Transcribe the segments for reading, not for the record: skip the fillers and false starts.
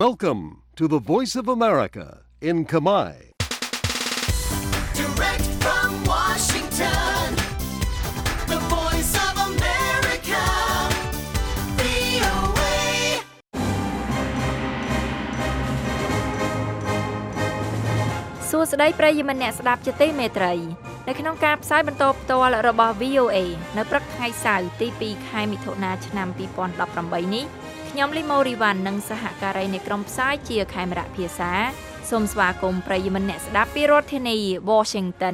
Welcome to the Voice of America in Khmer. Direct from Washington, the Voice of America, VOA. សួស្តីប្រិយមិត្តអ្នកស្ដាប់ជាទីមេត្រីនៅក្នុងការផ្សាយបន្តផ្ទាល់របស់ VOA នៅព្រឹកថ្ងៃសៅរ៍ទី2ខែមិថុនាឆ្នាំ2018នេះខ្ញុំលីម៉ូរីវ៉ាន់និងសហការីនៃក្រុមផ្សាយជាខេមរៈភាសាសូមស្វាគមន៍ប្រិយមិត្តអ្នកស្ដាប់ពីរដ្ឋធានី Washington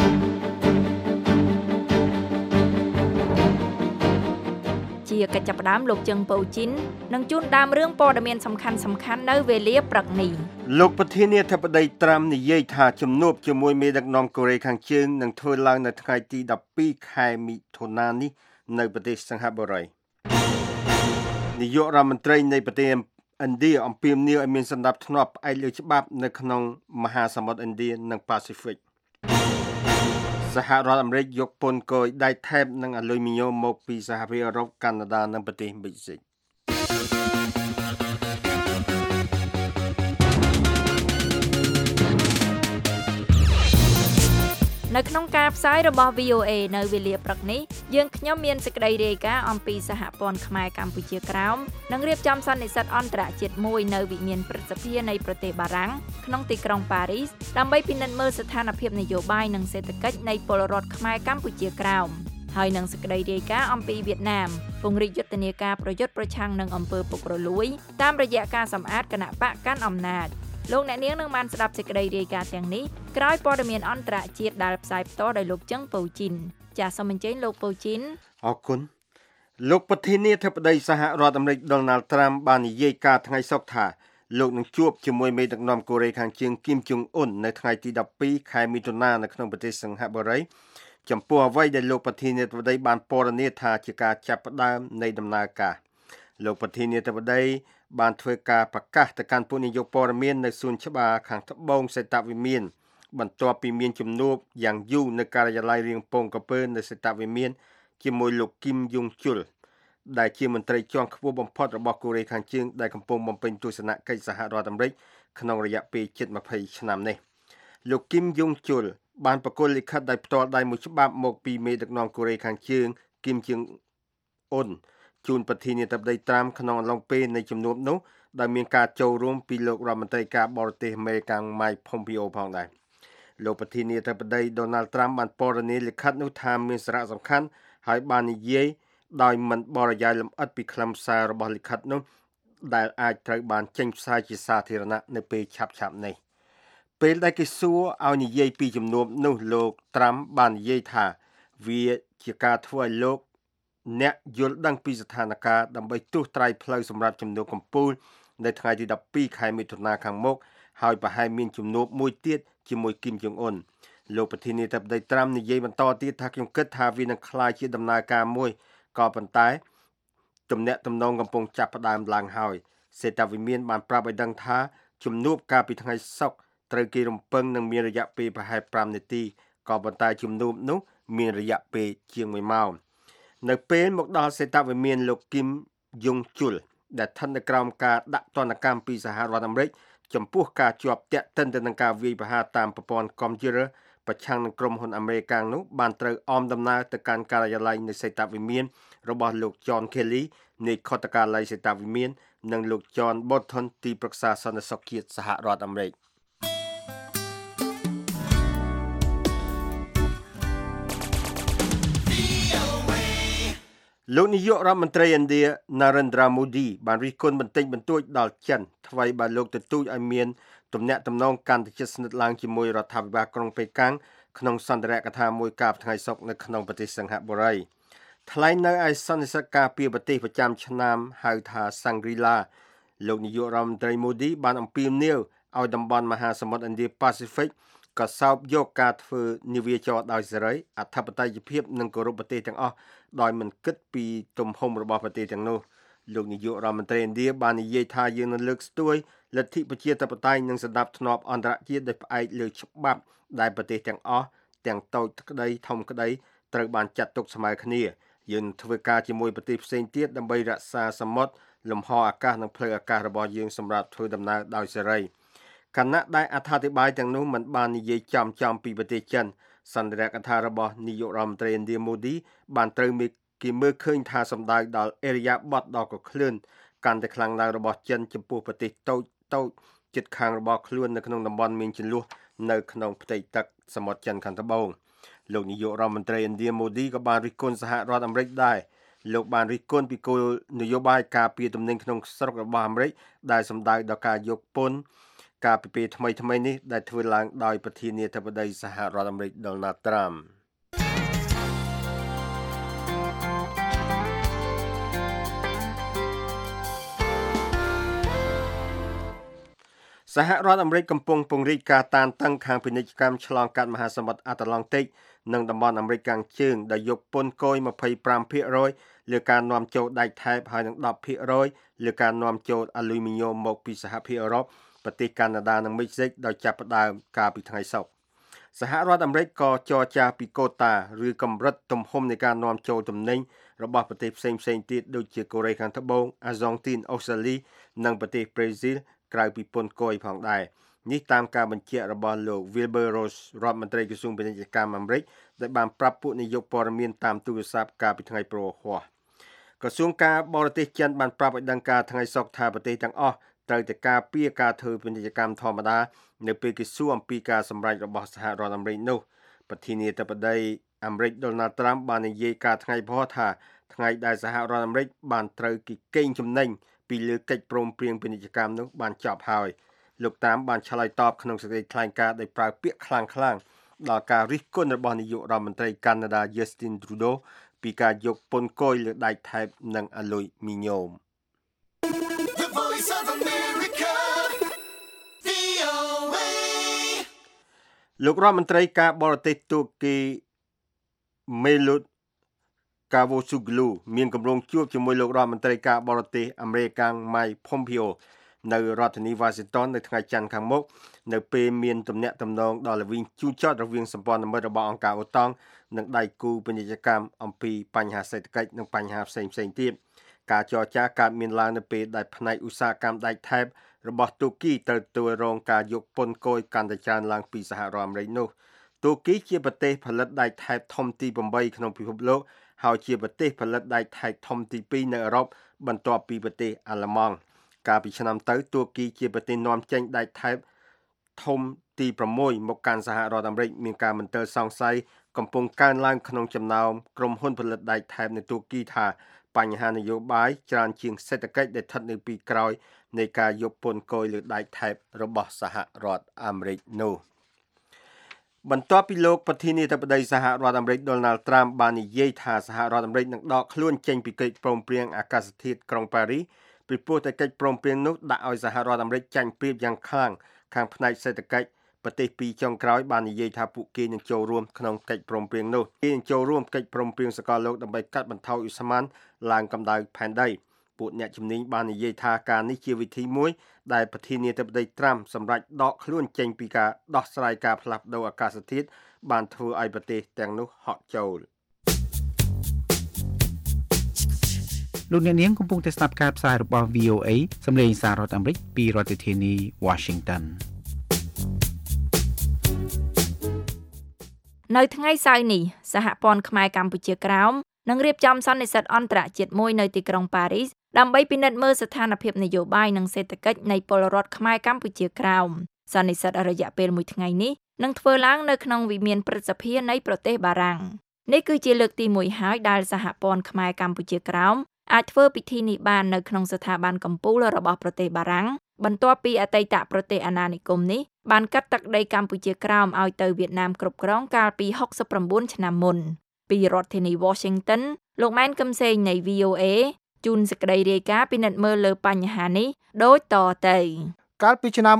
ជាកិច្ចចាប់ផ្ដើមលោកជឹងប៉ូជីននឹងជួនដើមរឿងព័ត៌មានសំខាន់ៗនៅវេលាព្រឹកនេះលោកប្រធានាធិបតីត្រាំនិយាយថាជំនួបជាមួយមេដឹកនាំកូរ៉េខាងជើងនឹងធ្វើឡើងនៅថ្ងៃទី12ខែមិថុនានេះនៅប្រទេសសិង្ហបុរីនាយករដ្ឋមន្ត្រីនៃប្រទេសឥណ្ឌាអំពាវនាវឲ្យមានសណ្ដាប់ធ្នាប់ផ្អែកលើច្បាប់នៅក្នុងមហាសមុទ្រឥណ្ឌានិងប៉ាស៊ីហ្វិកសហរដ្ឋអាមេរិកយកពន្ធគយដែកថែបនិងអាលុយមីញ៉ូមមកពីសហភាពអឺរ៉ុបកាណាដានិងប្រទេសមិចស៊ិកនៅក្នុងការផ្សាយរបស់ VOA នៅវេលាព្រឹកនេះយើងខ្ញុំមានសេចក្តីរាយការណ៍អំពីសហព័ន្ធខ្មែរកម្ពុជាក្រោមនិងរៀបចំសន្និសីទអន្តរជាតិមួយនៅវិមានព្រឹទ្ធសភានៃប្រទេសបារាំងក្នុងទីក្រុងប៉ារីសដើម្បីពិនិត្យមើលស្ថានភាពនយោបាយនិងសេដ្ឋកិច្ចនៃពលរដ្ឋខ្មែរកម្ពុជាក្រោមហើយនឹងសេចក្តីរាយការណ៍អំពីវៀតណាមពង្រីកយុទ្ធនាការប្រយុទ្ធប្រឆាំងនឹងអំពើពុករលួយតាមរយៈការសម្អាតគណៈបកកាន់អំណាចលោកអ្នកនាងនឹងបានស្ដាប់សេចក្តីរាយការណ៍ទាំងនេះក្រោយព័ត៌មានអន្តរជាតិដែលផ្សាយផ្ទាល់ដោយលោកជឹងប៉ូជីនចាសសូមអញ្ជើញលោកប៉ូជីនអរគុណលោកប្រធានាធិបតីសហរដ្ឋអាមេរិកដូណាល់ត្រាំបាននិយាយការថ្ងៃសុក្រថាលោកនឹងជួបជាមួយមេដឹកនាំកូរ៉េខាងជើងគីមជុងអ៊ុននៅថ្ងៃទី12ខែមិថុនានៅក្នុងប្រទេសសិង្ហបុរីចំពោះអ្វីដែលលោកប្រធានាធិបតីបានពណ៌នាថាជាការចាប់ផ្ដើមនៃដំណើរការលោកប្រធានាធិបតីបានធ្វើការប្រកាសទៅកាន់ពួកនាយកព័ត៌មាននៅសួនច្បារខាងត្បូងសេតវិមានបន្ទាប់ពីមានជំនួបយ៉ាងយូរនៅការិយាល័យរៀងពងកំពើនៅសេតវិមានជាមួយលោកគីមយុងជុលដែលជាមន្ត្រីជាន់ខ្ពស់បំផុតរបស់កូរ៉េខាងជើងដែលកំពុងបំពេញទស្សនកិច្ចសហរដ្ឋអាមេរិកក្នុងរយៈពេលជិត20ឆ្នាំនេះលោកគីមយុងជុលបានប្រគល់លិខិតដោយផ្ទាល់ដៃមួយច្បាប់មកពីមេដឹកនាំកូរ៉េខាងជើងគីមជុងអ៊ុនជូនប្រធានាធិបតីត្រាំក្នុងអំឡុងពេលនៃជំនួបនោះដែលមានការចូលរួមពីលោករដ្ឋមន្ត្រីការបរទេសអាមេរិក Mike Pompeo ផងដែរលោកប្រធានាធិបតី Donald Trump បានពណ៌នាលិខិតនោះថាមានសារៈសំខាន់ហើយបាននិយាយដោយមិនបរិយាយលម្អិតពីខ្លឹមសាររបស់លិខិតនោះដែលអាចត្រូវបានចេញផ្សាយជាសាធារណៈនៅពេលឆាប់ៗនេះពេលដែលគេសួរឲ្យនិយាយពីជំនួបនោះលោក Trump បាននិយាយថាវាជាការធ្វើឲ្យលោកអ្នកយល់ដឹងពីស្ថានភាពដើម្បីទស្សន៍ត្រាយផ្លូវសម្រាប់ជំនួបកំពូលនៅថ្ងៃទី12ខែមិថុនាខាងមុខហើយប្រហែលមានជំនួបមួយទៀតជាមួយគីមជុងអ៊ុនលោកប្រធានាធិបតីត្រាំនិយាយបន្តទៀតថាខ្ញុំគិតថាវានឹងក្លាយជាដំណើរការមួយក៏ប៉ុន្តែទំនាក់ទំនងកំពុងចាប់ផ្ដើមឡើងហើយសេតវិមានបានប្រាប់ឲ្យដឹងថាជំនួបកាលពីថ្ងៃសុក្រត្រូវគេរំពឹងនឹងមានរយៈពេលប្រហែល5នាទីក៏ប៉ុន្តែជំនួបនោះមានរយៈពេលជាង1ម៉ោងនៅពេលមកដល់សេតវិមានលោកគីមយុងជុលដែលស្ថិតនៅក្រោមការដាក់ទណ្ឌកម្មពីសហរដ្ឋអាមេរិកចំពោះការជាប់ទាក់ទិនទៅនឹងការវាយប្រហារតាមប្រព័ន្ធកុំព្យូទ័រប្រឆាំងនឹងក្រុមហ៊ុនអាមេរិកនោះបានត្រូវអមដំណើរទៅកាន់ការិយាល័យនៃសេតវិមានរបស់លោក John Kelly នៃខុទ្ទកាល័យសេតវិមាននិងលោក John Bolton ទីប្រឹក្សាសន្តិសុខជាតិសហរដ្ឋអាមេរិកលោកនាយករដ្ឋមន្ត្រីឥណ្ឌា Narendra Modi បានរិះគន់បន្តិចបន្តួចដល់ចិនថ្មីបើលោកទទូចឲ្យមានទំនាក់ទំនងកាន់តែជិតស្និទ្ធឡើងជាមួយរដ្ឋាភិបាលក្រុងប៉េកាំងក្នុងសន្ទរកថាមួយកាលថ្ងៃសុក្រនៅក្នុងប្រទេសសិង្ហបុរីថ្លែងនៅឯសន្និសីទការពារប្រទេសប្រចាំឆ្នាំហៅថា Shangri-La លោកនាយករដ្ឋមន្ត្រី Modi បានអំពាវនាវឲ្យតំបន់មហាសមុទ្រឥណ្ឌាប៉ាស៊ីហ្វិកក៏សោកយកការធ្វើនាវាចរដោយសេរីអធិបតេយ្យភាពនិងគោរពប្រទេសទាំងអស់ដោយមិនគិតពីទំហំរបស់ប្រទេសទាំងនោះលោកនាយករដ្ឋមន្ត្រីឥណ្ឌាបាននិយាយថាយើងនឹងលើកស្ទួយលទ្ធិប្រជាធិបតេយ្យនិងសណ្ដាប់ធ្នាប់អន្តរជាតិដោយផ្អែកលើច្បាប់ដែលប្រទេសទាំងអស់ទាំងតូចក្តីធំក្តីត្រូវបានចាត់ទុកស្មើគ្នាយើងធ្វើការជាមួយប្រទេសផ្សេងទៀតដើម្បីរក្សាសមុទ្រលំហអាកាសនិងផ្លូវអាកាសរបស់យើងសម្រាប់ធ្វើដំណើរដោយសេរីខណៈដែលអត្ថាធិប្បាយទាំងនោះមិនបាននិយាយចំពីប្រទេសចិនសន្ទរកថារបស់នាយករដ្ឋមន្ត្រីឥណ្ឌាម៉ូឌីបានត្រូវគេមើលឃើញថាសម្ដៅដល់អេរយាប័តដ៏កក្លឿនកាន់តែខ្លាំងឡើងរបស់ចិនចំពោះប្រទេសតូចជិតខាងរបស់ខ្លួននៅក្នុងតំបន់មានជម្លោះនៅក្នុងផ្ទៃទឹកសមុទ្រចិនខាងត្បូងលោកនាយករដ្ឋមន្ត្រីឥណ្ឌាម៉ូឌីក៏បានរិះគន់សហរដ្ឋអាមេរិកដែរលោកបានរិះគន់ពីគោលនយោបាយការពារទំនិញក្នុងស្រុករបស់អាមេរិកដែលសម្ដៅដល់ការយកពន្ធការពិភាក្សាថ្មីនេះដែលធ្វើឡើងដោយប្រធានាធិបតីសហរដ្ឋអាមេរិក Donald Trump សហរដ្ឋអាមេរិកកំពុងពង្រីកការតានតឹងខាងពាណិជ្ជកម្មឆ្លងកាត់មហាសមុទ្រអាត្លង់តិកនិងតំបន់អាមេរិកខាងជើងដែលយកពន្ធគយ 25% លើការនាំចូលដែកថែបហើយនិង 10% លើការនាំចូលអាលុយមីញ៉ូមមកពីសហភាពអឺរ៉ុបប្រទេសកាណាដានិងមិចស៊ិកដោយចាប់ផ្ដើមកាលពីថ្ងៃសុក្រសហរដ្ឋអាមេរិកក៏ចរចាពីកូតាឬកម្រិតទំហំនៃការនាំចូលទំនិញរបស់ប្រទេសផ្សេងៗទៀតដូចជាកូរ៉េខាងត្បូងអាហ្សង់ទីនអូស្ត្រាលីនិងប្រទេសប្រេស៊ីលក្រៅពីពន្ធគយផងដែរនេះតាមការបញ្ជាក់របស់លោក Wilbur Ross រដ្ឋមន្ត្រីក្រសួងពាណិជ្ជកម្មអាមេរិកដែលបានប្រាប់ពួកនាយកព័ត៌មានតាមទូរស័ព្ទកាលពីថ្ងៃព្រហស្បតិ៍ក្រសួងការបរទេសចិនបានប្រាប់ឲ្យដឹងការថ្ងៃសុក្រថាប្រទេសទាំងអស់ត្រូវតែការពារការធ្វើពាណិជ្ជកម្មធម្មតានៅពេលគេសួរអំពីការសម្រេចរបស់សហរដ្ឋអាមេរិកនោះប្រធានាធិបតីអាមេរិក Donald Trump បាននិយាយការថ្ងៃព្រហស្បតិ៍ថាថ្ងៃដែលសហរដ្ឋអាមេរិកបានត្រូវគេកេងចំណេញពីលើកិច្ចព្រមព្រៀងពាណិជ្ជកម្មនោះបានចប់ហើយលោកតាមបានឆ្លើយតបក្នុងសេចក្តីថ្លែងការណ៍ដោយប្រើពាក្យខ្លាំងដល់ការរិះគន់របស់នាយករដ្ឋមន្ត្រីកាណាដា Justin Trudeau ពីការយកពន្ធគយលើដែកថែបនិងអាលុយមីញ៉ូម The Voice of America, VOA. លោករដ្ឋមន្ត្រីការបរទេសទូគី Mevlut Cavusoglu មានគម្រោងជួបជាមួយលោករដ្ឋមន្ត្រីការបរទេសអាមេរិក Mike Pompeo នៅរដ្ឋធានី Washington នៅថ្ងៃច័ន្ទខាងមុខនៅពេលមានទំនាក់ទំនងដ៏ល្វីងជូរចត់រវាងសម្ព័ន្ធមិត្តរបស់អង្គការអូតង់និងដៃគូពាណិជ្ជកម្មអំពីបញ្ហាសេដ្ឋកិច្ចនិងបញ្ហាផ្សេងៗទៀតការចរចាកើតមានឡើងនៅពេលដែលផ្នែកឧស្សាហកម្មដែកថែបរបស់ទូគីត្រូវទទួលរងការយកពន្ធគយកាន់តែច្រើនឡើងពីសហរដ្ឋអាមេរិកនោះទូគីជាប្រទេសផលិតដែកថែបធំទី8ក្នុងពិភពលោកហើយជាប្រទេសផលិតដែកថែបធំទី2នៅអឺរ៉ុបបន្ទាប់ពីប្រទេសអាល្លឺម៉ង់កាលពីឆ្នាំទៅទូគីជាប្រទេសនាំចេញដែកថែបធំទី6មកកាន់សហរដ្ឋអាមេរិកមានការមន្ទិលសង្ស័យកំពុងកើនឡើងក្នុងចំណោមក្រុមហ៊ុនផលិតដែកថែបនៅទូគីថាបញ្ហានយោបាយច្រើនជាងសេដ្ឋកិច្ចដែលស្ថិតនៅពីក្រោយនៃការយកពន្ធគយលើដែកថែបរបស់សហរដ្ឋអាមេរិកនោះបន្ទាប់ពីលោកប្រធានាធិបតីសហរដ្ឋអាមេរិក Donald Trump បាននិយាយថាសហរដ្ឋអាមេរិកនឹងដកខ្លួនចេញពីកិច្ចព្រមព្រៀងអាកាសធាតុក្រុងប៉ារីសពីព្រោះតែកិច្ចព្រមព្រៀងនោះដាក់ឲ្យសហរដ្ឋអាមេរិកចាញ់ប្រៀបយ៉ាងខ្លាំងខាងផ្នែកសេដ្ឋកិច្ចប្រទេសពីរចុងក្រោយបាននិយាយថាពួកគេនឹងចូលរួមក្នុងកិច្ចព្រមព្រៀងនោះគេនឹងចូលរួមកិច្ចព្រមព្រៀងសកលលោកដើម្បីកាត់បន្ថយឧស្ម័នឡើងកម្ដៅផែនដីពួកអ្នកជំនាញបាននិយាយថាការនេះជាវិធីមួយដែលប្រធានាធិបតីត្រាំសម្រាប់ដកខ្លួនចេញពីការដោះស្រាយការផ្លាស់ប្តូរអាកាសធាតុបានធ្វើឲ្យប្រទេសទាំងនោះហក់ចូលលោកអ្នកនាងកំពុងតែស្ដាប់ការផ្សាយរបស់ VOA សម្លេងសាររដ្ឋអាមេរិកពីរដ្ឋធានី Washington នៅថ្ងៃសៅរ៍នេះសហព័ន្ធខ្មែរកម្ពុជាក្រោមនឹងរៀបចំសន្និសីទអន្តរជាតិមួយនៅទីក្រុងប៉ារីសដើម្បីពិនិត្យមើលស្ថានភាពនយោបាយនិងសេដ្ឋកិច្ចនៃពលរដ្ឋខ្មែរកម្ពុជាក្រោមសន្និសីទរយៈពេល1ថ្ងៃនេះនឹងធ្វើឡើងនៅក្នុងវិមានព្រឹទ្ធសភានៃប្រទេសបារាំងនេះគឺជាលើកទី1ហើយដែលសហព័ន្ធខ្មែរកម្ពុជាក្រោមអាចធ្វើពិធីនេះបាននៅក្នុងស្ថាប័នកំពូលរបស់ប្រទេសបារាំងបន្ទាប់ពីអតីតប្រទេសអាណានិគមនេះបានកាត់ទឹកដីកម្ពុជាក្រោមឲ្យទៅវៀតណាមគ្រប់គ្រងកាលពី69ឆ្នាំមុនពីរដ្ឋធានី Washington លោកម៉ែនកឹមសេងនៃ VOA ជូនសេចក្តីរាយការណ៍ពិនិត្យមើលលើបញ្ហានេះដូចតទៅកាលពីឆ្នាំ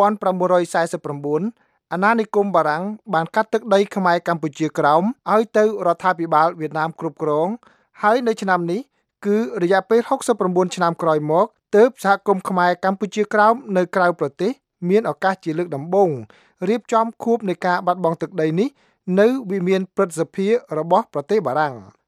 1949អាណានិគមបារាំងបានកាត់ទឹកដីខ្មែរកម្ពុជាក្រោមឲ្យទៅរដ្ឋាភិបាលវៀតណាមគ្រប់គ្រងហើយនៅឆ្នាំនេះគឺរយៈពេល69ឆ្នាំក្រោយមកទើបសហគមន៍ខ្មែរកម្ពុជាក្រោមនៅក្រៅប្រទេសមានឱកាសជាលើកដំបូងរៀបចំខួបនៃការបាត់បង់ទឹកដីនេះនៅវិមានព្រឹទ្ធសភារបស់ប្រទេសបារាំង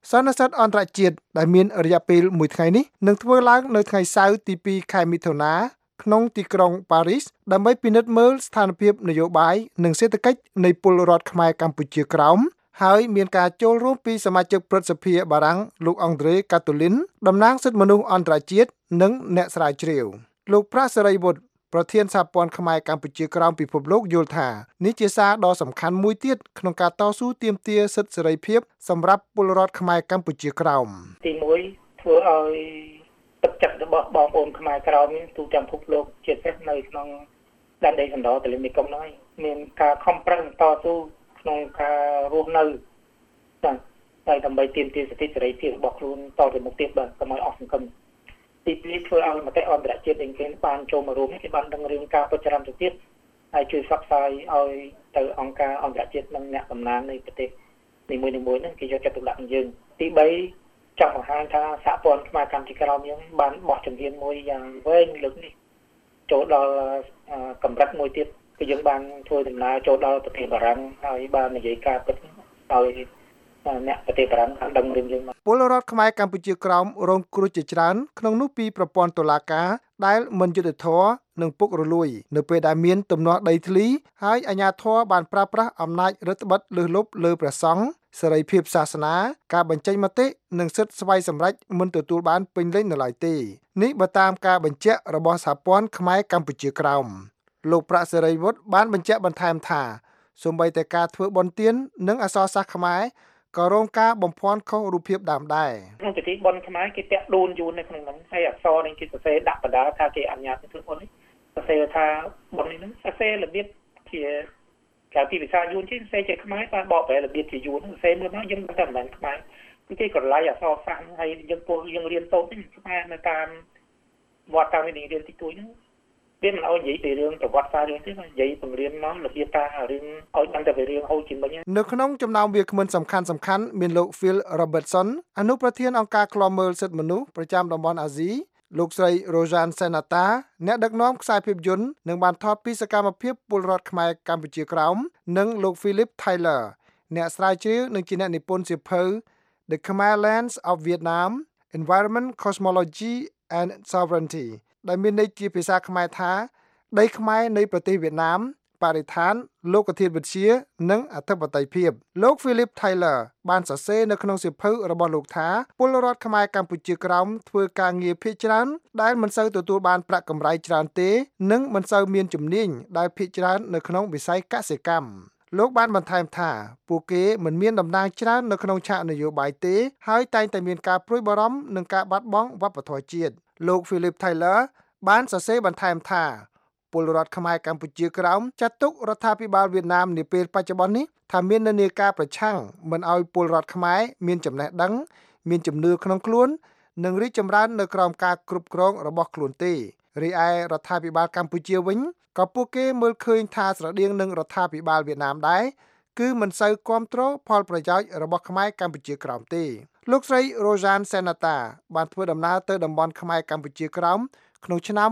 សន្និសីទអន្តរជាតិដែលមានរយៈពេល1ថ្ងៃនេះនឹងធ្វើឡើងនៅថ្ងៃសៅរ៍ទី2ខែមិថុនាក្នុងទីក្រុងប៉ារីសដើម្បីពិនិត្យមើលស្ថានភាពនយោបាយនិងសេដ្ឋកិច្ចនៃពលរដ្ឋខ្មែរកម្ពុជាក្រោមហើយមានការចូលរួមពីសមាជិកព្រឹទ្ធសភាបារាំងលោកអង់ដ្រេកាតូលីនតំណាងសិទ្ធិមនុស្សអន្តរជាតិនិងអ្នកស្រាវជ្រាវលោកប្រាក់សេរីវុឌ្ឍប្រធានសហព័ន្ធខ្មែរកម្ពុជាក្រោមពិភពលោកយល់ថានេះជាសារដ៏សំខាន់មួយទៀតក្នុងការតស៊ូទាមទារសិទ្ធិសេរីភាពសម្រាប់ពលរដ្ឋខ្មែរកម្ពុជាក្រោមទី1ធ្វើឲ្យទឹកចិត្តរបស់បងប្អូនខ្មែរក្រោមទូទាំងពិភពលោកជាពិសេសនៅក្នុងដែនដីសណ្ដោទន្លេមេគង្គនោះមានការខំប្រឹងតស៊ូក្នុងការរស់នៅតែដើម្បីទាមទារសិទ្ធិសេរីភាពរបស់ខ្លួនតទៅមុខទៀតបាទកុំឲ្យអស់សង្ឃឹមទី2ធ្វើឲ្យមតិអន្តរជាតិឯគេបានចូលមករួមគេបានដឹងរឿងការពិចារណាទៅទៀតហើយជួយផ្សព្វផ្សាយឲ្យទៅអង្គការអន្តរជាតិនិងអ្នកតំណាងនៃប្រទេសនីមួយៗហ្នឹងគេយកចិត្តទុកដាក់នឹងយើងទី3ចង់បង្ហាញថាសហព័ន្ធខ្មែរកម្ពុជាក្រោមយើងបានបោះជំហានមួយយ៉ាងវែងលើកនេះចូលដល់កម្រិតមួយទៀតគឺយើងបានធ្វើដំណើរចូលដល់ប្រទេសបារាំងហើយបាននិយាយការពិតឲ្យអ្នកប្រទេសបារាំងបានដឹងរឿងយើងពលរដ្ឋខ្មែរកម្ពុជាក្រោមរងគ្រោះជាច្រើនក្នុងនោះពីប្រព័ន្ធតុលាការដែលមិនយុត្តិធម៌និងពុករលួយនៅពេលដែលមានទំនាស់ដីធ្លីហើយអាជ្ញាធរបានប្រើប្រាស់អំណាចរដ្ឋបិទលើសលប់លើព្រះសង្ឃសេរីភាពសាសនាការបញ្ចេញមតិនិងសិទ្ធិស្វ័យសម្រេចមិនទទួលបានពេញលេញនៅឡើយទេនេះបើតាមការបញ្ជាក់របស់សហព័ន្ធខ្មែរកម្ពុជាក្រោមលោកប្រាក់សេរីវុឌ្ឍបានបញ្ជាក់បន្ថែមថាសូម្បីតែការធ្វើបុណ្យទាននិងអក្សរសាស្ត្រខ្មែរក៏រងការបំភាន់ខុសរូបភាពដើមដែរក្នុងពិធីបុណ្យខ្មែរគេតាក់ដួនយួននៅក្នុងនោះហើយអក្សរនេះគេសរសេរដាក់បដាថាគេអនុញ្ញាតធ្វើបុណ្យនេះសរសេរថាបុណ្យនេះសរសេររបៀបជាក្រៅពីភាសាយួនជាសរសេរជាខ្មែរបានបកប្រែរបៀបជាយួនសរសេរមើលមកយើងមិនតែមិនមែនខ្មែរគេក្រឡៃអក្សរសាស្ត្រហើយយើងពោលយើងរៀនតូចនេះខ្មែរនៅតាមវត្តតាមនេះរៀនទីទួយហ្នឹងវាមិនឲ្យនិយាយពីរឿងប្រវត្តិសាស្ត្ររឿងទេនិយាយបង្រៀនមករបៀបតារឿងឲ្យដឹងតែពីរឿងហូចជាមិញនៅក្នុងចំណោមវាគ្មិនសំខាន់មានលោក Phil Robertson អនុប្រធានអង្គការឃ្លាំមើលសិទ្ធិមនុស្សប្រចាំតំបន់អាស៊ីលោកស្រី Rojan Senata អ្នកដឹកនាំខ្សែភាពយន្តនិងបានថតពីសកម្មភាពពលរដ្ឋខ្មែរកម្ពុជាក្រោមនិងលោក Philip Tyler អ្នកស្រាវជ្រាវនិងជាអ្នកនិពន្ធសៀវភៅ The Khmer Lands of Vietnam Environment Cosmology and Sovereignty ដែលមានន័យជាភាសាខ្មែរថាដីខ្មែរនៃប្រទេសវៀតណាមបរិស្ថានលោកធាតុវិទ្យានិងអធិបតេយ្យភាពលោក Philip Tyler បានសរសេរនៅក្នុងសៀវភៅរបស់លោកថាពលរដ្ឋខ្មែរកម្ពុជាក្រោមធ្វើការងារភាគច្រើនដែលមិនសូវទទួលបានប្រាក់កម្រៃច្រើនទេនិងមិនសូវមានជំនាញដែលភាគច្រើននៅក្នុងវិស័យកសិកម្មលោកបានបន្ថែមថាពួកគេមិនមានតំណែងច្រើននៅក្នុងឆាកនយោបាយទេហើយតែងតែមានការព្រួយបារម្ភនឹងការបាត់បង់វប្បធម៌ជាតិលោក Philip Tyler បានសរសេរបន្ថែមថាពលរដ្ឋខ្មែរកម្ពុជាក្រោមចាត់ទុករដ្ឋាភិបាលវៀតណាមនាពេលបច្ចុប្បន្ននេះថាមាននានាការប្រឆាំងមិនឲ្យពលរដ្ឋខ្មែរមានចំណេះដឹងមានជំនឿក្នុងខ្លួននិងរីកចម្រើននៅក្រោមការគ្រប់គ្រងរបស់ខ្លួនទេរីឯរដ្ឋាភិបាលកម្ពុជាវិញក៏ពួកគេមើលឃើញថាស្រដៀងនឹងរដ្ឋាភិបាលវៀតណាមដែរគឺមិនសូវគ្រប់គ្រងផលប្រយោជន៍របស់ខ្មែរកម្ពុជាក្រោមទេលោកស្រី Rojan Senata បានធ្វើដំណើរទៅតំបន់ខ្មែរកម្ពុជាក្រោមក្នុងឆ្នាំ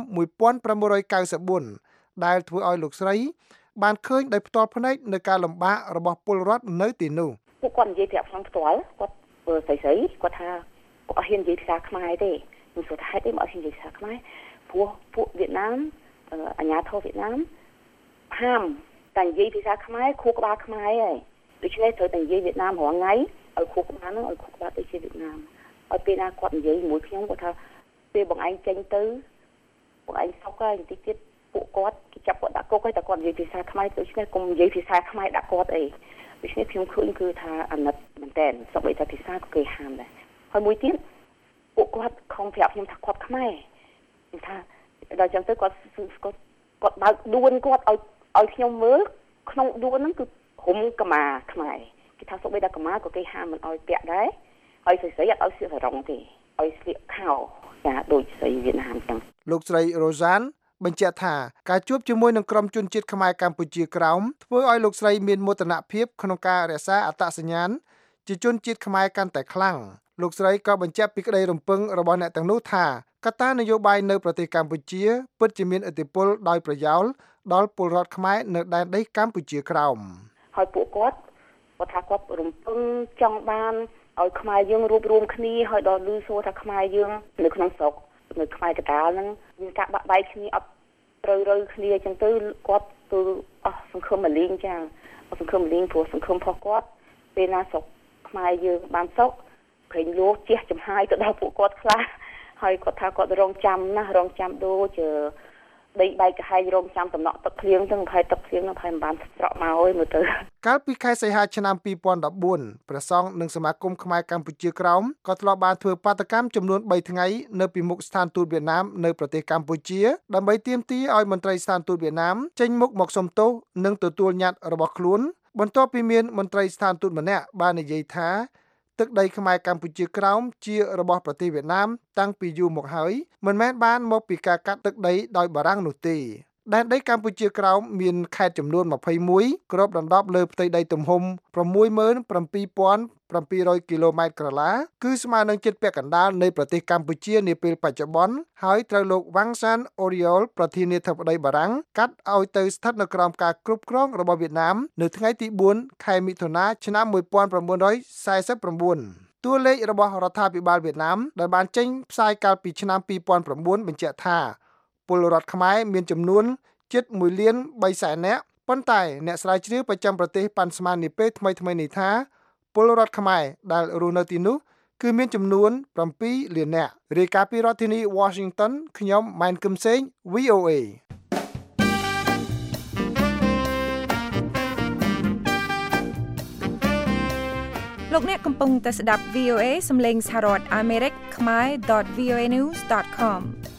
1994ដែលធ្វើឲ្យលោកស្រីបានឃើញដោយផ្ទាល់ភ្នែកនៅការលំបាករបស់ពលរដ្ឋនៅទីនោះពួកគាត់និយាយប្រាប់ខ្ញុំផ្ទាល់គាត់ស្រីគាត់ថាពួកអត់ហ៊ាននិយាយភាសាខ្មែរទេខ្ញុំសួរថាហេតុអីមកអត់ហ៊ាននិយាយភាសាខ្មែរព្រោះពួកវៀតណាមអាញាធរវៀតណាមហាមតែនិយាយភាសាខ្មែរខួរក្បាលខ្មែរហើយដូច្នេះត្រូវតែនិយាយវៀតណាមរាល់ថ្ងៃឲ្យខួរក្បាលហ្នឹងឲ្យខួរក្បាលដូចជាវៀតណាមឲ្យពេលណាគាត់និយាយជាមួយខ្ញុំគាត់ថាពេលបងឯងចេញទៅពួកឯងសុកហើយបន្តិចទៀតពួកគាត់គេចាប់គាត់ដាក់គុកហើយតែគាត់និយាយភាសាខ្មែរដូច្នេះកុំនិយាយភាសាខ្មែរដាក់គាត់អីដូច្នេះខ្ញុំឃើញគឺថាអាណិតមែនតើសូម្បីតែភាសាក៏គេហាមដែរហើយមួយទៀតពួកគាត់ខំប្រាប់ខ្ញុំថាគាត់ខ្មែរខ្ញុំថាដល់ចឹងទៅគាត់បើកដួនគាត់ឲ្យខ្ញុំមើលក្នុងដួនហ្នឹងគឺរុំកម្មាខ្មែរគេថាសូម្បីតែកម្មាក៏គេហាមមិនឲ្យពាក់ដែរហើយស្រីអត់ឲ្យស្លៀករ៉ុងទេឲ្យស្លៀកខោចាដូចស្រីវៀតណាមចឹងលោកស្រី Rojan បញ្ជាក់ថាការជួបជាមួយនឹងក្រុមជនជាតិខ្មែរកម្ពុជាក្រោមធ្វើឲ្យលោកស្រីមានមោទនភាពក្នុងការរក្សាអត្តសញ្ញាណជាជនជាតិខ្មែរកាន់តែខ្លាំងលោកស្រីក៏បញ្ជាក់ពីក្តីរំពឹងរបស់អ្នកទាំងនោះថាកត្តានយោបាយនៅប្រទេសកម្ពុជាពិតជាមានឥទ្ធិពលដោយប្រយោលដល់ពលរដ្ឋខ្មែរនៅដែនដីកម្ពុជាក្រោមហើយពួកគាត់ថាគាត់រំពឹងចង់បានឲ្យខ្មែរយើងរួបរวมគ្នាហើយដល់លឺសួរថាខ្មែរយើងនៅក្នុងស្រុកនៅខ្មែរកណ្ដាលហ្នឹងមានការបាក់បែកគ្នាអត់ត្រូវគ្នាអញ្ចឹងទៅគាត់គឺអស់សង្ឃឹមមកលេងចឹងសង្ឃឹមលេងព្រោះសង្ឃឹមផងគាត់ពេលណាស្រុកខ្មែរយើងបានសុខព្រេងលោកជះចំហាយទៅដល់ពួកគាត់ខ្លះហើយគាត់ថាគាត់រងចាំណាស់រងចាំដូចដីបែកកាហែងរងចាំតំណក់ទឹកភ្លៀងទាំងផែទឹកភ្លៀងនឹងផែមិនបានស្រកមកអើយមើលទៅកាលពីខែសីហាឆ្នាំ2014ព្រះសង្ឃនិងសមាគមខ្មែរកម្ពុជាក្រោមក៏ធ្លាប់បានធ្វើបាតកម្មចំនួន3ថ្ងៃនៅពីមុខស្ថានទូតវៀតណាមនៅប្រទេសកម្ពុជាដើម្បីទាមទារឲ្យមន្ត្រីស្ថានទូតវៀតណាមចេញមុខមកសុំទោសនិងទទួលញត្តិរបស់ខ្លួនបន្ទាប់ពីមានមន្ត្រីស្ថានទូតម្នាក់បាននិយាយថាទឹកដីខ្មែរកម្ពុជាក្រោមជារបស់ប្រទេសវៀតណាមតាំងពីយូរមកហើយមិនមែនបានមកពីការកាត់ទឹកដីដោយបារាំងនោះទេដែនដីកម្ពុជាក្រោមមានខេត្តចំនួន21គ្របដណ្ដប់លើផ្ទៃដីទំហំ 67,700 គីឡូម៉ែត្រក្រឡាគឺស្មើនឹងជិតពាក់កណ្ដាលនៃប្រទេសកម្ពុជានាពេលបច្ចុប្បន្នហើយត្រូវលោកវ៉ាងសានអូរីយ៉លប្រធានាធិបតីបារាំងកាត់ឲ្យទៅស្ថិតនៅក្រោមការគ្រប់គ្រងរបស់វៀតណាមនៅថ្ងៃទី4ខែមិថុនាឆ្នាំ1949តួលេខរបស់រដ្ឋាភិបាលវៀតណាមដែលបានចេញផ្សាយកាលពីឆ្នាំ2009បញ្ជាក់ថាពលរដ្ឋខ្មែរមានចំនួនជិត1.3 លាននាក់ប៉ុន្តែអ្នកស្រាវជ្រាវប្រចាំប្រទេសប៉ាន់ស្មាននាពេលថ្មីនេះថាពលរដ្ឋខ្មែរដែលរស់នៅទីនោះគឺមានចំនួន7 លាននាក់រាយការណ៍ពីរដ្ឋធានី Washington ខ្ញុំម៉ែនគឹមសេង VOA លោកអ្នកកំពុងតែស្ដាប់ VOA សំឡេងសហរដ្ឋអាមេរិកខ្មែរ .voanews.com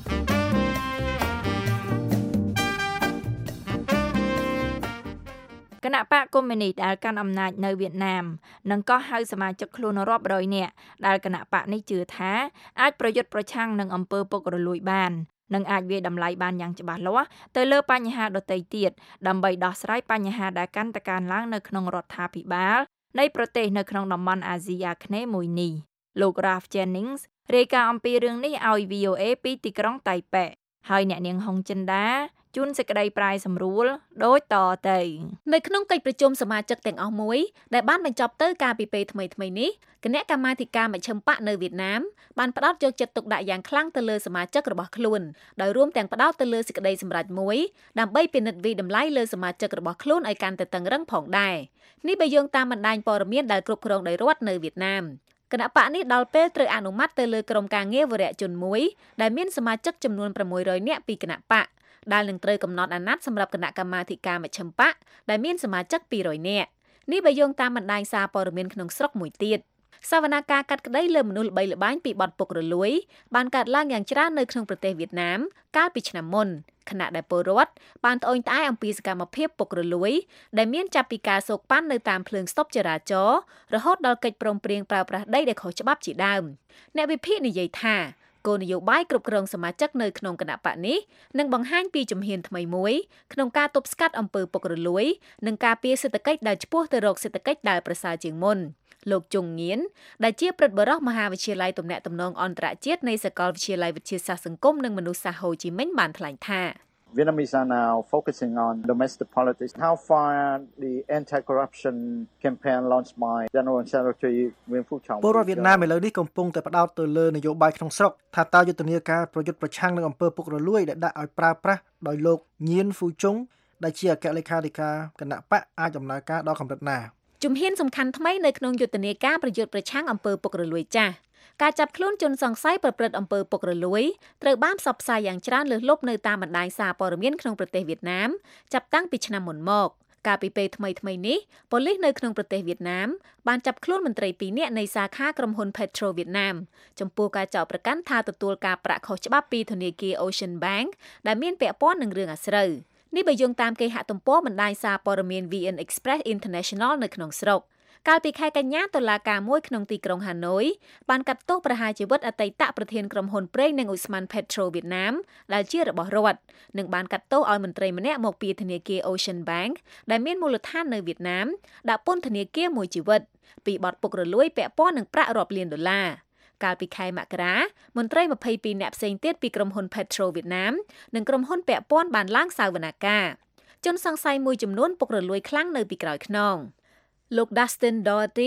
គណៈបកកុម្មុយនីសដែលកាន់អំណាចនៅវៀតណាមនឹងក៏ហៅសមាជិកខ្លួនរាប់រយនាក់ដែលគណៈបកនេះជឿថាអាចប្រយុទ្ធប្រឆាំងនឹងអំពើពុករលួយបាននិងអាចវាយតម្លៃបានយ៉ាងច្បាស់លាស់ទៅលើបញ្ហាដទៃទៀតដើម្បីដោះស្រាយបញ្ហាដែលកាន់តែកើនឡើងនៅក្នុងរដ្ឋាភិបាលនៃប្រទេសនៅក្នុងតំបន់អាស៊ីអាគ្នេយ៍មួយនេះលោក Ralph Jennings រាយការណ៍អំពីរឿងនេះឲ្យ VOA ពីទីក្រុងតៃប៉េហើយអ្នកនាងហុងចិន្តាជួនសេចក្តីប្រាយសម្រួលដូចតទៅនៅក្នុងកិច្ចប្រជុំសមាជិកទាំងអស់មួយដែលបានបញ្ចប់ទៅកាលពីពេលថ្មីនេះគណៈកម្មាធិការមជ្ឈិមបកនៅវៀតណាមបានផ្ដោតយកចិត្តទុកដាក់យ៉ាងខ្លាំងទៅលើសមាជិករបស់ខ្លួនដោយរួមទាំងផ្ដោតទៅលើសេចក្តីសម្រេចមួយដើម្បីពិនិត្យវិតម្លៃលើសមាជិករបស់ខ្លួនឲ្យកាន់តែតឹងរឹងផងដែរនេះបើយោងតាមបណ្ដាញព័ត៌មានដែលគ្រប់គ្រងដោយរដ្ឋនៅវៀតណាមគណៈបកនេះដល់ពេលត្រូវអនុម័តទៅលើក្រុមការងារវរៈជនមួយដែលមានសមាជិកចំនួន600នាក់ពីគណៈបកដែលនឹងត្រូវកំណត់អាណត្តិសម្រាប់គណៈកម្មាធិការមជ្ឈិមបកដែលមានសមាជិក200នាក់នេះបើយោងតាមបណ្ដាញសារព័ត៌មានក្នុងស្រុកមួយទៀតសវនាការកាត់ក្តីលើមនុស្សល្បីល្បាញពីបទពុករលួយបានកើតឡើងយ៉ាងច្រើននៅក្នុងប្រទេសវៀតណាមកាលពីឆ្នាំមុនខណៈដែលពលរដ្ឋបានត្អូញត្អែអំពីសកម្មភាពពុករលួយដែលមានចាប់ពីការសោកប៉ាន់នៅតាមភ្លើងស្តុបចរាចរណ៍រហូតដល់កិច្ចព្រមព្រៀងប្រើប្រាស់ដីដែលខុសច្បាប់ជាដើមអ្នកវិភាគនិយាយថាគោលនយោបាយគ្រប់គ្រងសមាជិកនៅក្នុងគណៈបកនេះនឹងបង្ហាញពីជំហានថ្មីមួយក្នុងការទប់ស្កាត់អំពើពុករលួយនិងការពារសេដ្ឋកិច្ចដែលឆ្ពោះទៅរកសេដ្ឋកិច្ចដែលប្រសើរជាងមុនលោកជុងងៀនដែលជាព្រឹទ្ធបរិះមហាវិទ្យាល័យទំនាក់ទំនងអន្តរជាតិនៃសាកលវិទ្យាល័យវិទ្យាសាស្ត្រសង្គមនិងមនុស្សសាស្ត្រហូជីមិញបានថ្លែងថា Vietnamese are now focusing on domestic politics. How far the anti-corruption campaign launched by General Secretary Nguyen Phu Trong ពលរដ្ឋវៀតណាមឥឡូវនេះកំពុងតែផ្ដោតទៅលើនយោបាយក្នុងស្រុកថាតើយុទ្ធនាការប្រយុទ្ធប្រឆាំងនឹងអំពើពុករលួយដែលដាក់ឲ្យប្រើប្រាស់ដោយលោកញៀនហ្វូជុងដែលជាអគ្គលេខាធិការគណៈបកអាចដំណើរការដល់កម្រិតណាជំហានសំខាន់ថ្មីនៅក្នុងយុទ្ធនាការប្រយុទ្ធប្រឆាំងអំពើពុករលួយចាស់ការចាប់ខ្លួនជនសង្ស័យប្រព្រឹត្តអំពើពុករលួយត្រូវបានផ្សព្វផ្សាយយ៉ាងច្រើនលើសលប់នៅតាមបណ្ដាញសារព័ត៌មានក្នុងប្រទេសវៀតណាមចាប់តាំងពីឆ្នាំមុនមកកាលពីពេលថ្មីនេះប៉ូលីសនៅក្នុងប្រទេសវៀតណាមបានចាប់ខ្លួនមន្ត្រី2នាក់នៃសាខាក្រុមហ៊ុន Petro វៀតណាមចំពោះការចោទប្រកាន់ថាទទួលការប្រាក់ខុសច្បាប់ពីធនាគារ Ocean Bank ដែលមានពាក់ព័ន្ធនឹងរឿងអាស្រូវនេះបើយោងតាមគេហទំព័របណ្ដាញសារព័ត៌មាន VN Express International នៅក្នុងស្រុកកាលពីខែកញ្ញាតុលាការមួយក្នុងទីក្រុងហាណូយបានកាត់ទោសប្រហារជីវិតអតីតប្រធានក្រុមហ៊ុនប្រេងនិងឧស្ម័ន Petro វៀតណាមដែលជារបស់រដ្ឋនិងបានកាត់ទោសឲ្យមន្ត្រីម្នាក់មកពីធនាគារ Ocean Bank ដែលមានមូលដ្ឋាននៅវៀតណាមដាក់ពន្ធនាគារមួយជីវិតពីបទពុករលួយពាក់ព័ន្ធនឹងប្រាក់រាប់លានដុល្លារកាលពីខែមករាមន្ត្រី22នាក់ផ្សេងទៀតពីក្រុមហ៊ុន Petro វៀតណាមនិងក្រុមហ៊ុនពាក់ព័ន្ធបានឡើងសវនាការជនសង្ស័យមួយចំនួនពុករលួយខ្លាំងនៅពីក្រោយខ្នងលោក Dustin Doherty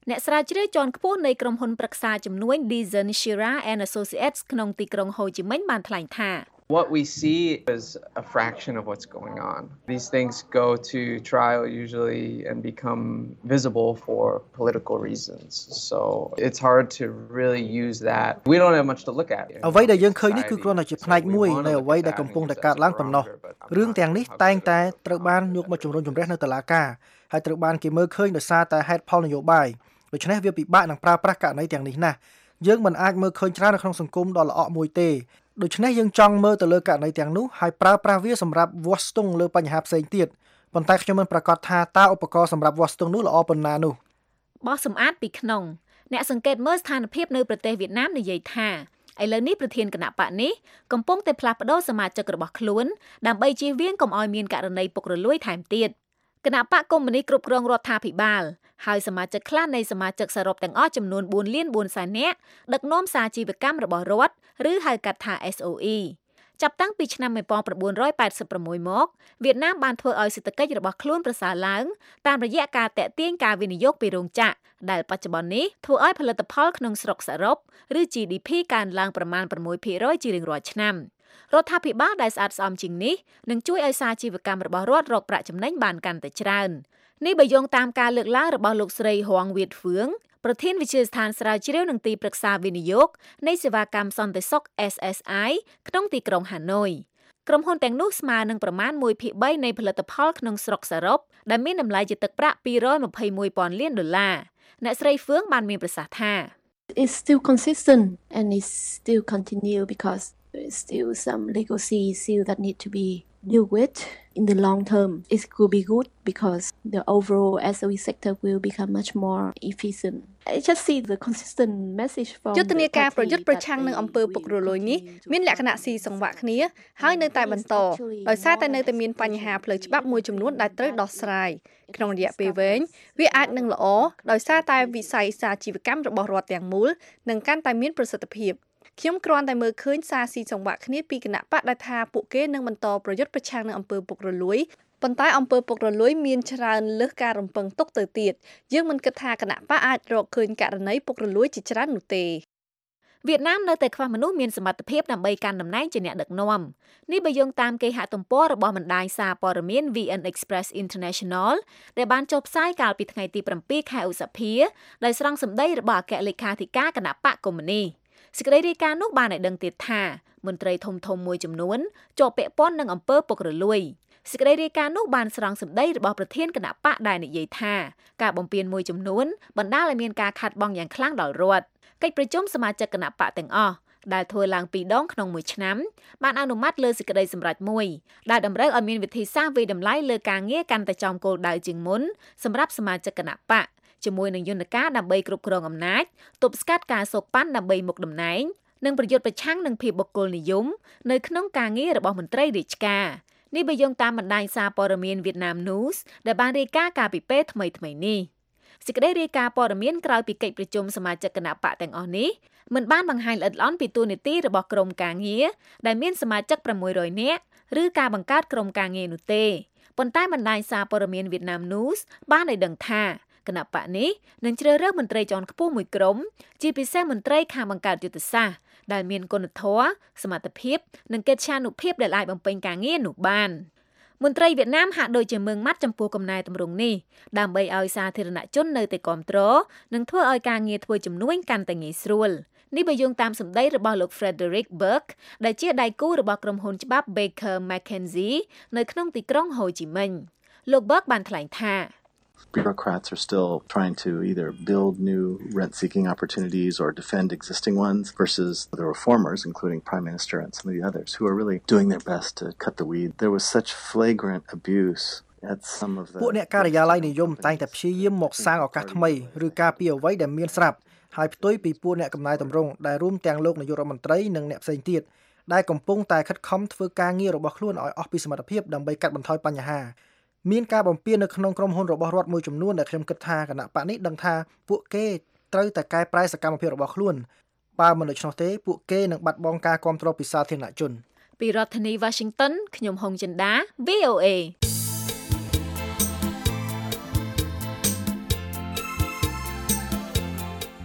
អ្នកស្រាវជ្រាវជាន់ខ្ពស់នៃក្រុមហ៊ុនប្រឹក្សាជំនួញ Dizon Shira and Associates ក្នុងទីក្រុងហូជីមិញបានថ្លែងថា What we see is a fraction of what's going on. These things go to trial usually and become visible for political reasons. So it's hard to really use that. We don't have much to look at. អ្វីដែលយើងឃើញនេះគឺគ្រាន់តែជាផ្នែកមួយនៃអ្វីដែលកំពុងតែកើតឡើងប៉ុណ្ណោះរឿងទាំងនេះតែងតែត្រូវបានយកមកជំរុញជម្រះនៅតុលាការហើយត្រូវបានគេមើលឃើញដោយសារតែហេតុផលនយោបាយដូច្នេះវាពិបាកនឹងប្រើប្រាស់ករណីទាំងនេះណាស់យើងមិនអាចមើលឃើញច្រើននៅក្នុងសង្គមដ៏ល្អក់មួយទេដូច្នេះយើងចង់មើលទៅលើករណីទាំងនោះហើយប្រើប្រាស់វាសម្រាប់វាស់ស្ទង់លើបញ្ហាផ្សេងទៀតប៉ុន្តែខ្ញុំមិនប្រកាសថាតើឧបករណ៍សម្រាប់វាស់ស្ទង់នោះល្អប៉ុណ្ណានោះបោះសម្អាតពីក្នុងអ្នកសង្កេតមើលស្ថានភាពនៅប្រទេសវៀតណាមនិយាយថាឥឡូវនេះប្រធានគណៈបកនេះកំពុងតែផ្លាស់ប្ដូរសមាជិករបស់ខ្លួនដើម្បីជៀសវាងកុំឲ្យមានករណីពុករលួយថែមទៀតគណៈបកកុម្មុយនីសគ្រប់គ្រងរដ្ឋាភិបាលហើយសមាជិកខ្លះនៃសមាជិកសរុបទាំងអស់ចំនួន4.4 លាននាក់ដឹកនាំសាជីវកម្មរបស់រដ្ឋឬហៅកាត់ថា SOE ចាប់តាំងពីឆ្នាំ1986មកវៀតណាមបានធ្វើឲ្យសេដ្ឋកិច្ចរបស់ខ្លួនប្រសើរឡើងតាមរយៈការតាក់ទាញការវិនិយោគពីរោងចក្រដែលបច្ចុប្បន្ននេះធ្វើឲ្យផលិតផលក្នុងស្រុកសរុបឬ GDP កើនឡើងប្រមាណ 6% ជារៀងរាល់ឆ្នាំរដ្ឋាភិបាលដែលស្អាតស្អំជាងនេះនឹងជួយឲ្យសាជីវកម្មរបស់រដ្ឋរកប្រាក់ចំណេញបានកាន់តែច្រើននេះបើយោងតាមការលើកឡើងរបស់លោកស្រីហួងវៀតហ្វឿងប្រធានវិទ្យាស្ថានស្រាវជ្រាវនិងទីប្រឹក្សាវិនិយោគនៃសេវាកម្មសន្តិសុខ SSI ក្នុងទីក្រុងហាណូយក្រុមហ៊ុនទាំងនោះស្មើនឹងប្រមាណ 1/3 នៃផលិតផលក្នុងស្រុកសរុបដែលមានតម្លៃជាទឹកប្រាក់ $221,000 លានអ្នកស្រីហ្វឿងបានមានប្រសាសន៍ថា It's still consistent and it's still continue because there's still some legacy issue that need to be dealt with in the long term. It could be good because the overall SOE sector will become much more efficient. I just see the consistent message from យុទ្ធនាការប្រយុទ្ធប្រឆាំងនឹងអំពើពុករលួយនេះមានលក្ខណៈស៊ីសង្វាក់គ្នាហើយនៅតែបន្តដោយសារតែនៅតែមានបញ្ហាផ្លូវច្បាប់មួយចំនួនដែលត្រូវដោះស្រាយក្នុងរយៈពេលវែងវាអាចនឹងល្អដោយសារតែវិស័យសាជីវកម្មរបស់រដ្ឋទាំងមូលនឹងកាន់តែមានប្រសិទ្ធភាពខ្ញុំគ្រាន់តែមើលឃើញសារស៊ីសង្វាក់គ្នាពីគណៈបកដែលថាពួកគេនឹងបន្តប្រយុទ្ធប្រឆាំងនឹងអំពើពុករលួយប៉ុន្តែអំពើពុករលួយមានច្រើនលើសការរំពឹងទុកទៅទៀតយើងមិនគិតថាគណៈបកអាចរកឃើញករណីពុករលួយជាច្រើននោះទេវៀតណាមនៅតែខ្វះមនុស្សមានសមត្ថភាពដើម្បីកាន់តំណែងជាអ្នកដឹកនាំនេះបើយោងតាមគេហទំព័ររបស់បណ្ដាញសារព័ត៌មាន VN Express International ដែលបានចុះផ្សាយកាលពីថ្ងៃទី7 ខែឧសភាដោយស្រង់សម្ដីរបស់អគ្គលេខាធិការគណៈបកកុម្មុយនីសសេចក្តីរាយការណ៍នោះបានឲ្យដឹងទៀតថាមន្ត្រីធំៗមួយចំនួនជាប់ពាក់ព័ន្ធនឹងអំពើពុករលួយសេចក្តីរាយការណ៍នោះបានស្រង់សម្ដីរបស់ប្រធានគណៈបកដែលនិយាយថាការបំពានមួយចំនួនបណ្ដាលឲ្យមានការខាតបង់យ៉ាងខ្លាំងដល់រដ្ឋកិច្ចប្រជុំសមាជិកគណៈបកទាំងអស់ដែលធ្វើឡើង2ដងក្នុងមួយឆ្នាំបានអនុម័តលើសេចក្តីសម្រេចមួយដែលតម្រូវឲ្យមានវិធីសាស្ត្រវិតម្លៃលើការងារកាន់តែចំគោលដៅជាងមុនសម្រាប់សមាជិកគណៈបកជាមួយនឹងយន្តការដើម្បីគ្រប់គ្រងអំណាចទប់ស្កាត់ការសូកប៉ាន់ដើម្បីមុខតំណែងនិងប្រយុទ្ធប្រឆាំងនឹងភាពបុគ្គលនិយមនៅក្នុងការងាររបស់មន្ត្រីរាជការនេះបើយោងតាមបណ្ដាញសារព័ត៌មាន Vietnam News ដែលបានរាយការណ៍កាលពីពេលថ្មីៗនេះសេចក្តីរាយការណ៍ព័ត៌មានក្រោយពីកិច្ចប្រជុំសមាជិកគណៈបកទាំងអស់នេះមិនបានបង្ហាញល្អិតល្អន់ពីតួនាទីរបស់ក្រុមការងារដែលមានសមាជិក600នាក់ឬការបង្កើតក្រុមការងារនោះទេប៉ុន្តែបណ្ដាញសារព័ត៌មាន Vietnam News បានឲ្យដឹងថាគណៈបកនេះនឹងជ្រើសរើសមន្ត្រីជាន់ខ្ពស់មួយក្រុមជាពិសេសមន្ត្រីខាងបង្កើតយុទ្ធសាស្ត្រដែលមានគុណធម៌សមត្ថភាពនិងកិត្យានុភាពដែលអាចបំពេញការងារនោះបានមន្ត្រីវៀតណាមហាក់ដូចជាមើងម៉ាត់ចំពោះកំណែទម្រង់នេះដើម្បីឲ្យសាធារណជននៅតែគាំទ្រនិងធ្វើឲ្យការងារធ្វើជំនួញកាន់តែងាយស្រួលនេះបើយោងតាមសម្ដីរបស់លោក Frederick Burke ដែលជាដៃគូរបស់ក្រុមហ៊ុនច្បាប់ Baker McKenzie នៅក្នុងទីក្រុងហូជីមិញលោក Burke បានថ្លែងថា Bureaucrats are still trying to either build new rent-seeking opportunities or defend existing ones versus the reformers, including Prime Minister and some of the others, who are really doing their best to cut the weed. There was such flagrant abuse at some of the... ពួកអ្នកការិយាល័យនិយមតែងតែព្យាយាមមកសាងឱកាសថ្មីឬការពីអ្វីដែលមានស្រាប់ហើយផ្ទុយពីពួកអ្នកកំណែតម្រង់ដែលរួមទាំងលោកនាយករដ្ឋមន្ត្រីនិងអ្នកផ្សេងទៀតដែលកំពុងតែខិតខំធ្វើការងាររបស់ខ្លួនឲ្យអស់ពីសមត្ថភាពដើម្បីកាត់បន្ថយបញ្ហាមានការបំពាននៅក្នុងក្រុមហ៊ុនរបស់រដ្ឋមួយចំនួនដែលខ្ញុំគិតថាគណៈបកនេះដឹងថាពួកគេត្រូវតែកែប្រែសកម្មភាពរបស់ខ្លួនបើមិនដូច្នោះទេពួកគេនឹងបាត់បង់ការគាំទ្រពីសាធារណជនពីរដ្ឋធានី Washington ខ្ញុំហុងចិន្តា VOA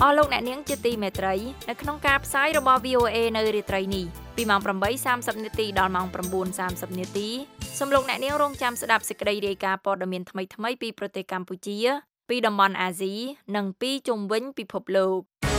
អស់លោកអ្នកនាងជាទីមេត្រីនៅក្នុងការផ្សាយរបស់ VOA នៅរាត្រីនេះពីម៉ោង 8:30 នាទីដល់ម៉ោង 9:30 នាទីសូមលោកអ្នកនាងរងចាំស្ដាប់សេចក្តីរាយការណ៍ព័ត៌មានថ្មីៗពីប្រទេសកម្ពុជាពីតំបន់អាស៊ីនិងពីជុំវិញពិភពលោក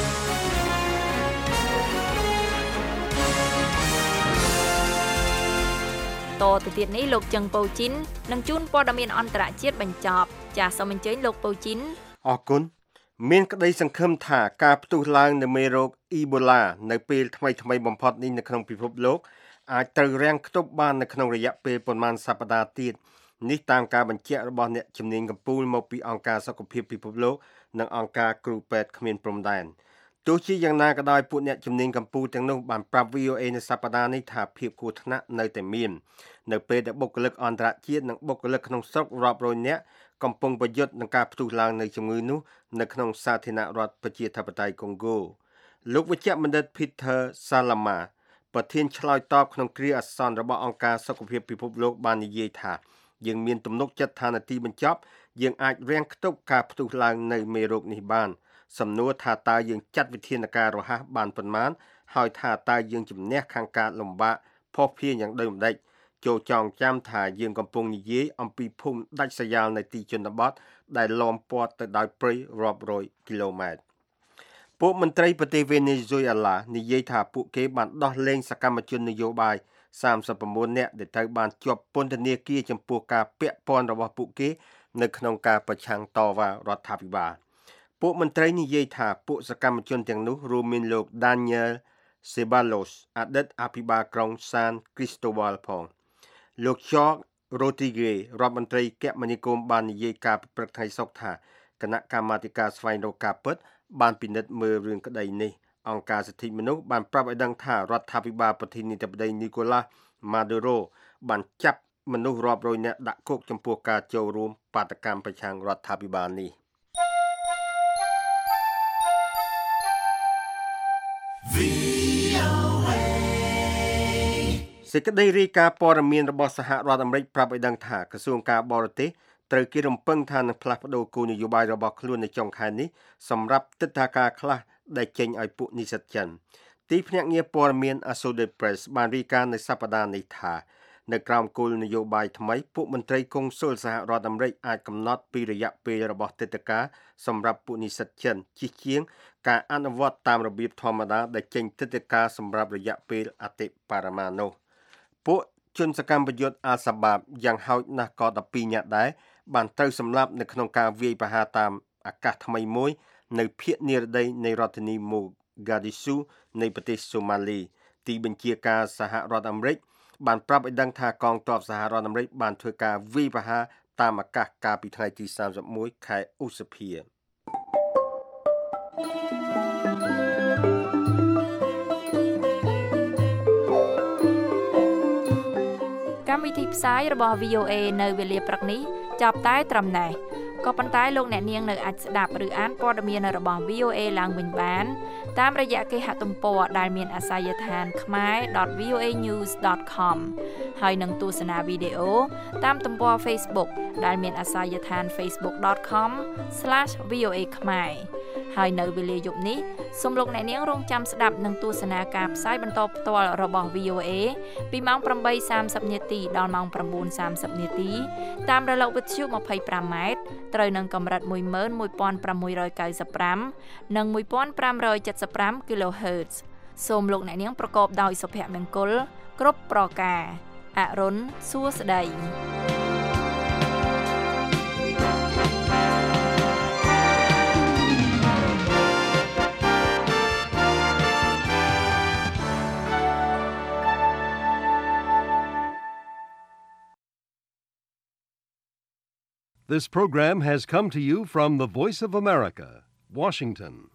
តទៅទៀតនេះលោកចឹងប៉ូជីននឹងជួនព័ត៌មានអន្តរជាតិបញ្ចប់ចាសសូមអញ្ជើញលោកប៉ូជីនអរគុណមានក្តីសង្ឃឹមថាការផ្ទុះឡើងនៃមេរោគអ៊ីបូឡានៅពេលថ្មីបំផុតនេះនៅក្នុងពិភពលោកអាចត្រូវរាំងខ្ទប់បាននៅក្នុងរយៈពេលប៉ុន្មានសប្តាហ៍ទៀតនេះតាមការបញ្ជាក់របស់អ្នកជំនាញកំពូលមកពីអង្គការសុខភាពពិភពលោកនិងអង្គការគ្រូពេទ្យគ្មានព្រំដែនទោះជាយ៉ាងណាក៏ដោយពួកអ្នកជំនាញកំពូលទាំងនោះបានប្រាប់ VOA នៅសប្តាហ៍នេះថាភាពគ្រោះថ្នាក់នៅតែមាននៅពេលដែលបុគ្គលិកអន្តរជាតិនិងបុគ្គលិកក្នុងស្រុករាប់រយនាក់កំពុងប្រយុទ្ធនឹងការផ្ទុះឡើងនៃជំងឺនោះនៅក្នុងសាធារណរដ្ឋប្រជាធិបតេយ្យកុងហ្គោលោកវេជ្ជបណ្ឌិត Peter Salama ប្រធានឆ្លើយតបក្នុងគ្រាអាសន្នរបស់អង្គការសុខភាពពិភពលោកបាននិយាយថាយើងមានទំនុកចិត្តថានាទីបញ្ចប់យើងអាចរាំងខ្ទប់ការផ្ទុះឡើងនៃមេរោគនេះបានសំណួរថាតើយើងចាត់វិធានការរហ័សបានប៉ុន្មានហើយថាតើយើងជំនះខាងការលំបាកផុសភារយ៉ាងដូចម្ដេចចូលចងចាំថាយើងកំពុងនិយាយអំពីភូមិដាច់ស្រយាលនៅទីជនបទដែលล้อมព័ទ្ធទៅដោយព្រៃរាប់រយគីឡូម៉ែត្រពួកមន្ត្រីប្រទេសវេណេស៊ុយអេឡានិយាយថាពួកគេបានដោះលែងសកម្មជននយោបាយ39នាក់ដែលត្រូវបានជាប់ពន្ធនាគារចំពោះការពាក់ព័ន្ធរបស់ពួកគេនៅក្នុងការប្រឆាំងតវ៉ារដ្ឋាភិបាលពួកមន្ត្រីនិយាយថាពួកសកម្មជនទាំងនោះរួមមានលោក Daniel Ceballos អតីតអភិបាលក្រុង San Cristobal ផងលោក Jorge Rodriguez រដ្ឋមន្ត្រីគមនាគមន៍បាននិយាយការព្រឹកថ្ងៃសុក្រថាគណៈកម្មាធិការស្វែងរកការពិតបានពិនិត្យមើលរឿងក្តីនេះអង្គការសិទ្ធិមនុស្សបានប្រាប់ឲ្យដឹងថារដ្ឋាភិបាលប្រធានាធិបតី Nicolas Maduro បានចាប់មនុស្សរាប់រយនាក់ដាក់គុកចំពោះការចូលរួមបាតកម្មប្រឆាំងរដ្ឋាភិបាលនេះសេចក្តីរាយការណ៍ព័ត៌មានរបស់សហរដ្ឋអាមេរិកប្រាប់ឲ្យដឹងថាក្រសួងការបរទេសត្រូវគេរំពឹងថានឹងផ្លាស់ប្តូរគោលនយោបាយរបស់ខ្លួននៅចុងខែនេះសម្រាប់ទិដ្ឋាការខ្លះដែលចេញឲ្យពួកនិស្សិតចិនទីភ្នាក់ងារព័ត៌មាន Associated Press បានរាយការណ៍នៅសប្តាហ៍នេះថានៅក្រោមគោលនយោបាយថ្មីពួកមន្ត្រីកុងស៊ុលសហរដ្ឋអាមេរិកអាចកំណត់ពីរយៈពេលរបស់ទិដ្ឋាការសម្រាប់ពួកនិស្សិតចិនជាជាងការអនុវត្តតាមរបៀបធម្មតាដែលចេញទិដ្ឋាការសម្រាប់រយៈពេលអតិបរមានោះពួកជនសកម្មប្រយុទ្ធអាល់សាបាបយ៉ាងហោចណាស់ក៏12នាក់ដែរបានត្រូវសម្លាប់នៅក្នុងការវាយប្រហារតាមអាកាសថ្មីមួយនៅភាគនិរតីនៃរដ្ឋធានីម៉ូហ្គាឌីស៊ូនៃប្រទេសសូម៉ាលីទីបញ្ជាការសហរដ្ឋអាមេរិកបានប្រាប់ឲ្យដឹងថាកងទ័ពសហរដ្ឋអាមេរិកបានធ្វើការវាយប្រហារតាមអាកាសកាលពីថ្ងៃទី31ខែឧសភាកម្មវិធីផ្សាយរបស់ VOA នៅវេលាព្រឹកនេះចាប់តែត្រឹមណេះក៏ប៉ុន្តែលោកអ្នកនាងនៅអាចស្ដាប់ឬអានព័ត៌មានរបស់ VOA ឡើងវិញបានតាមរយៈគេហទំព័រដែលមានអាសយដ្ឋាន khmer.voanews.com ហើយនឹងទស្សនាវីដេអូតាមទំព័រ Facebook ដែលមានអាសយដ្ឋាន facebook.com/voa khmer ហើយនៅវេលាយប់នេះសូមលោកអ្នកនាងរងចាំស្ដាប់និងទស្សនាការផ្សាយបន្តផ្ទាល់របស់ VOA ពីម៉ោង 8:30 នាទីដល់ម៉ោង 9:30 នាទីតាមរលកវិទ្យុ 25 ម៉ែត្រត្រូវនឹងកម្រិត 11695 និង 1575 kHz សូមលោកអ្នកនាងប្រកបដោយសុភមង្គលគ្រប់ប្រការអរុនសួស្តី This program has come to you from the Voice of America, Washington.